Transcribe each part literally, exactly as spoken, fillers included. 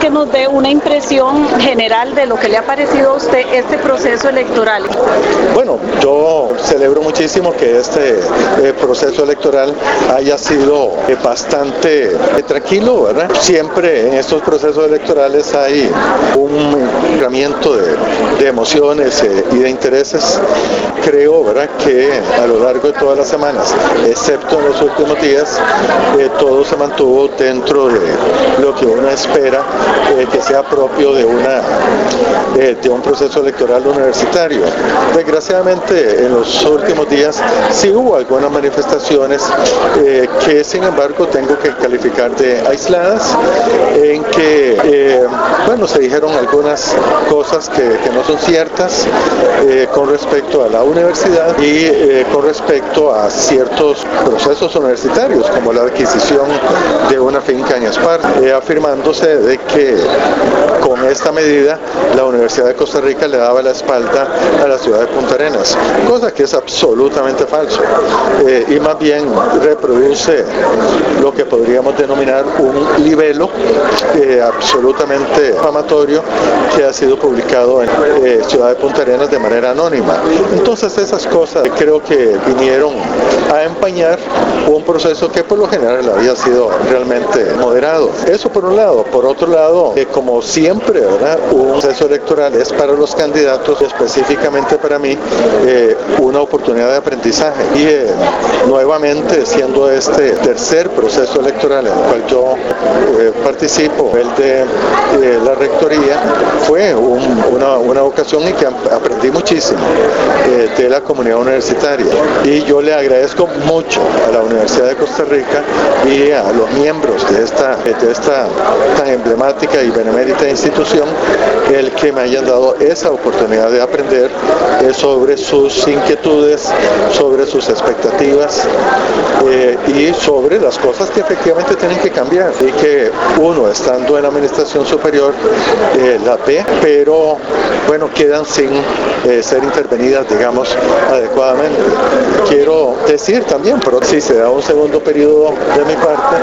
que nos dé una impresión general de lo que le ha parecido a usted este proceso electoral. Bueno, yo celebro muchísimo que este eh, proceso electoral haya sido eh, bastante eh, tranquilo, ¿verdad? Siempre en estos procesos electorales hay un incremento de, de emociones eh, y de intereses. Creo, ¿verdad?, que a lo largo de todas las semanas, excepto en los últimos días, eh, todo se mantuvo dentro de lo que uno espera eh, que sea propio de, una, eh, de un proceso electoral universitario. Desgraciadamente, en los últimos días sí hubo algunas manifestaciones eh, que, sin embargo, tengo que calificar de aisladas, en que, eh, bueno, se dijeron algunas cosas que, que no son ciertas eh, con respecto a la universidad y eh, con respecto a ciertos procesos universitarios, como la adquisición de una finca en Esparta, eh, afirmándose de que con esta medida la Universidad de Costa Rica le daba la espalda a la ciudad de Punta Arenas, cosa que es absolutamente falso eh, y más bien reproduce lo que podríamos denominar un libelo eh, absolutamente difamatorio que ha sido publicado en eh, Ciudad de Punta Arenas de manera anónima. Entonces esas cosas creo que vinieron a empañar un proceso que por lo general había sido realmente moderado. Eso por un lado. Por otro lado, eh, como siempre, ¿verdad?, un proceso electoral es para los candidatos, específicamente para mí, eh, una oportunidad de aprendizaje. Y eh, nuevamente, siendo este tercer proceso electoral en el cual yo eh, participo, el de eh, la rectoría, fue un, una, una ocasión en que aprendí muchísimo eh, de la comunidad universitaria. Y yo le agradezco mucho a la Universidad de Costa Rica y a los miembros de esta, de esta tan emblemática y benemérita institución el que me hayan dado esa oportunidad de aprender eh, sobre sus inquietudes, sobre sus expectativas eh, y sobre las cosas que efectivamente tienen que cambiar y que uno, estando en la administración superior, eh, la ve, pero bueno, quedan sin eh, ser intervenidas, digamos, adecuadamente. Quiero decir también, pero si se da un segundo periodo de mi parte,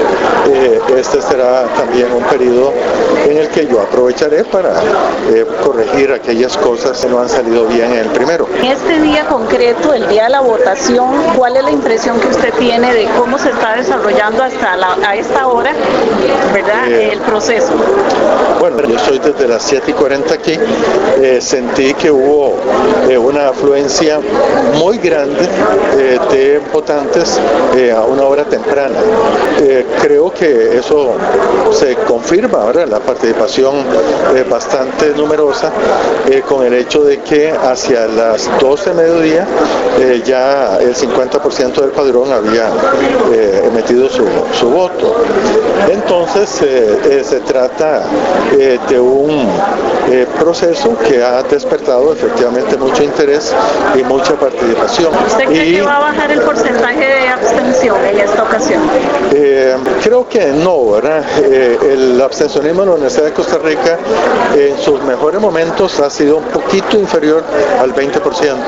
eh, este será también un periodo en el que yo aprovecharé para eh, corregir aquellas cosas que no han salido bien en el primero. En este día concreto, el día de la votación, ¿cuál es la impresión que usted tiene de cómo se está desarrollando hasta la, a esta hora, ¿verdad?, eh, el proceso? Bueno, yo estoy desde las siete y cuarenta aquí, eh, sentí que hubo eh, una afluencia muy grande eh, de votantes eh, a una hora temprana. Eh, creo que eso se confirma ahora, la participación eh, bastante numerosa, eh, con el hecho de que hacia las doce de mediodía eh, ya el cincuenta por ciento del padrón había eh, emitido su, su voto. Entonces eh, eh, se trata eh, de un eh, proceso que ha despertado efectivamente mucho interés y mucha participación. ¿Usted cree y, que va a bajar el porcentaje de abstención en esta ocasión? Eh, creo que no, ¿verdad? Eh, el abstencionismo en la Universidad de Costa Rica en sus mejores momentos ha sido un poquito inferior al veinte por ciento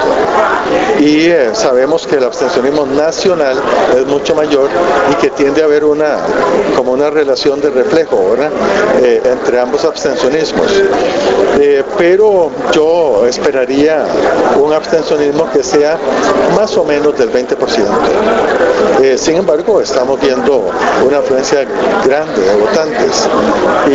y eh, sabemos que el abstencionismo nacional es mucho mayor y que tiende a haber una como una relación de reflejo, ¿verdad?, eh, entre ambos abstencionismos. Eh, pero yo esperaría un abstencionismo que sea más o menos del veinte por ciento. Eh, sin embargo, estamos viendo una afluencia grande de votantes. Y